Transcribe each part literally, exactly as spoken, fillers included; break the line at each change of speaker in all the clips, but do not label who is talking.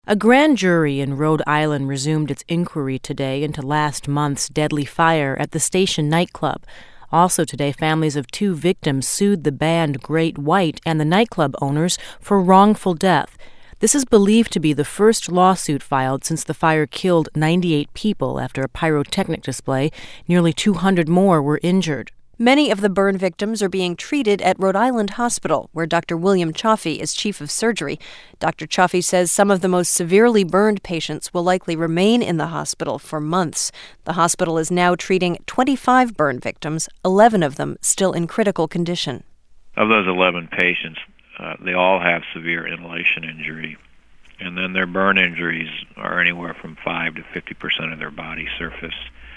A grand jury in Rhode Island resumed its inquiry today into last month's deadly fire at the Station nightclub. Also today, families of two victims sued the band Great White and the nightclub owners for wrongful death. This is believed to be the first lawsuit filed since the fire killed ninety-eight people after a pyrotechnic display. Nearly two hundred more were injured.
Many of the burn victims are being treated at Rhode Island Hospital, where Doctor William Chaffee is chief of surgery. Doctor Chaffee says some of the most severely burned patients will likely remain in the hospital for months. The hospital is now treating twenty-five burn victims, eleven of them still in critical condition.
Of those eleven patients, uh, they all have severe inhalation injury, and then their burn injuries are anywhere from five to fifty percent of their body surface.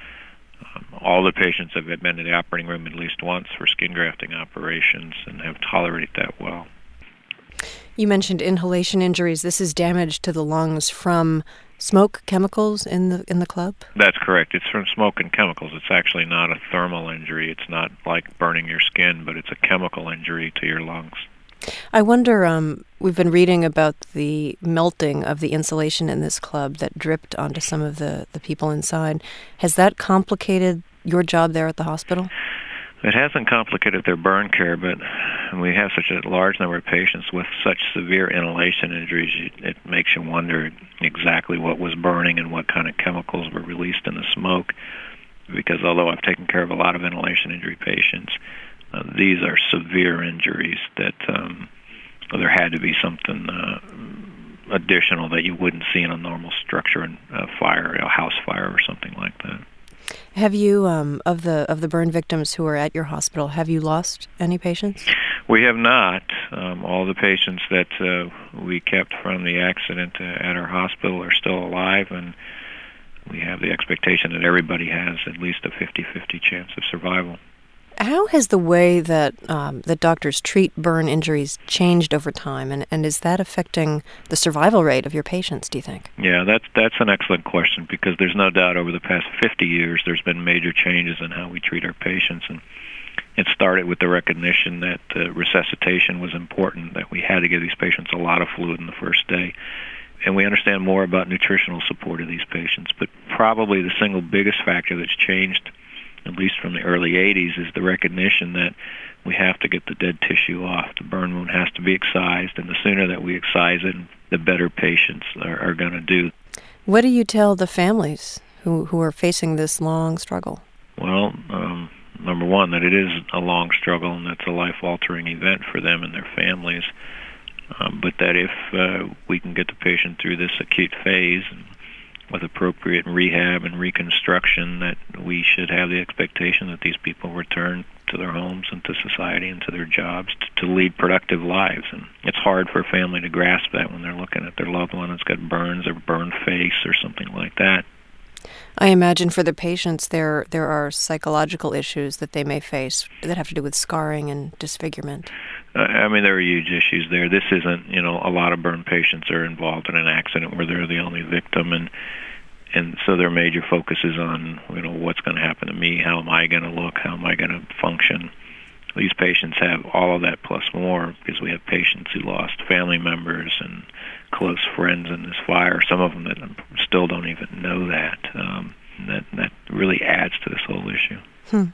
Um, all the patients have been in the operating room at least once for skin grafting operations and have tolerated that well.
You mentioned inhalation injuries. This is damage to the lungs from smoke chemicals in the in the club?
That's correct. It's from smoke and chemicals. It's actually not a thermal injury. It's not like burning your skin, but it's a chemical injury to your lungs.
I wonder, um, we've been reading about the melting of the insulation in this club that dripped onto some of the, the people inside. Has that complicated your job there at the hospital?
It hasn't complicated their burn care, but we have such a large number of patients with such severe inhalation injuries, it makes you wonder exactly what was burning and what kind of chemicals were released in the smoke. Because although I've taken care of a lot of inhalation injury patients, Uh, these are severe injuries that um, well, there had to be something uh, additional that you wouldn't see in a normal structure, in a fire, a house fire or something like that.
Have you, um, of the of the burn victims who are at your hospital, have you lost any patients?
We have not. Um, all the patients that uh, we kept from the accident uh, at our hospital are still alive, and we have the expectation that everybody has at least a fifty-fifty chance of survival.
How has the way that um, that doctors treat burn injuries changed over time, and, and is that affecting the survival rate of your patients, do you think?
Yeah, that's that's an excellent question, because there's no doubt over the past fifty years there's been major changes in how we treat our patients, and it started with the recognition that uh, resuscitation was important, that we had to give these patients a lot of fluid in the first day. And we understand more about nutritional support of these patients, but probably the single biggest factor that's changed, at least from the early eighties, is the recognition that we have to get the dead tissue off. The burn wound has to be excised, and the sooner that we excise it, the better patients are, are going to do.
What do you tell the families who, who are facing this long struggle?
Well, um, number one, that it is a long struggle, and that's a life-altering event for them and their families. Um, but that if uh, we can get the patient through this acute phase and with appropriate rehab and reconstruction, that we should have the expectation that these people return to their homes and to society and to their jobs to, to lead productive lives. And it's hard for a family to grasp that when they're looking at their loved one that's got burns or burned face or something like that.
I imagine for the patients there there are psychological issues that they may face that have to do with scarring and disfigurement.
Uh, I mean, there are huge issues there. This isn't, you know, a lot of burn patients are involved in an accident where they're the only victim, and and so their major focus is on, you know, what's going to happen to me, how am I going to look, how am I going to function. These patients have all of that plus more, because we have patients who lost family members and close friends in this fire, some of them that still don't even know that. Um, that that really adds to this whole issue.
Hmm.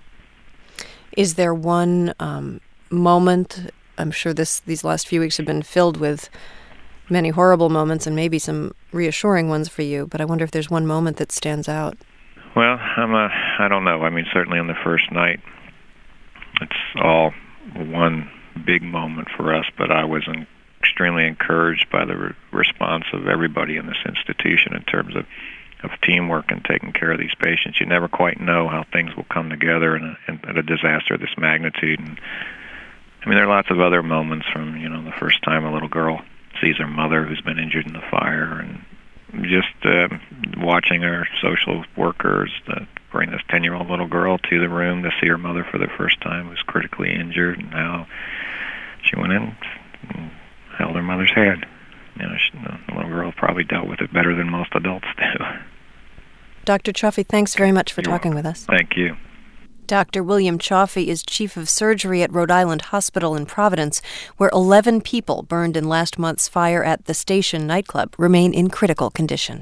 Is there one um, moment, I'm sure this these last few weeks have been filled with many horrible moments and maybe some reassuring ones for you, but I wonder if there's one moment that stands out.
Well, I'm a, I don't know. I mean, certainly on the first night, it's all one big moment for us, but I was in, extremely encouraged by the re- response of everybody in this institution in terms of, of teamwork and taking care of these patients. You never quite know how things will come together in a, in a disaster of this magnitude. And I mean, there are lots of other moments, from, you know, the first time a little girl sees her mother who's been injured in the fire, and just uh, watching our social workers uh, bring this ten-year-old little girl to the room to see her mother for the first time who's critically injured, and how she went in and held her mother's hand. You know, she, the little girl probably dealt with it better than most adults do.
Doctor Chaffee, thanks very much for
You're
talking
welcome.
with us.
Thank you.
Doctor William Chaffee is chief of surgery at Rhode Island Hospital in Providence, where eleven people burned in last month's fire at the Station nightclub remain in critical condition.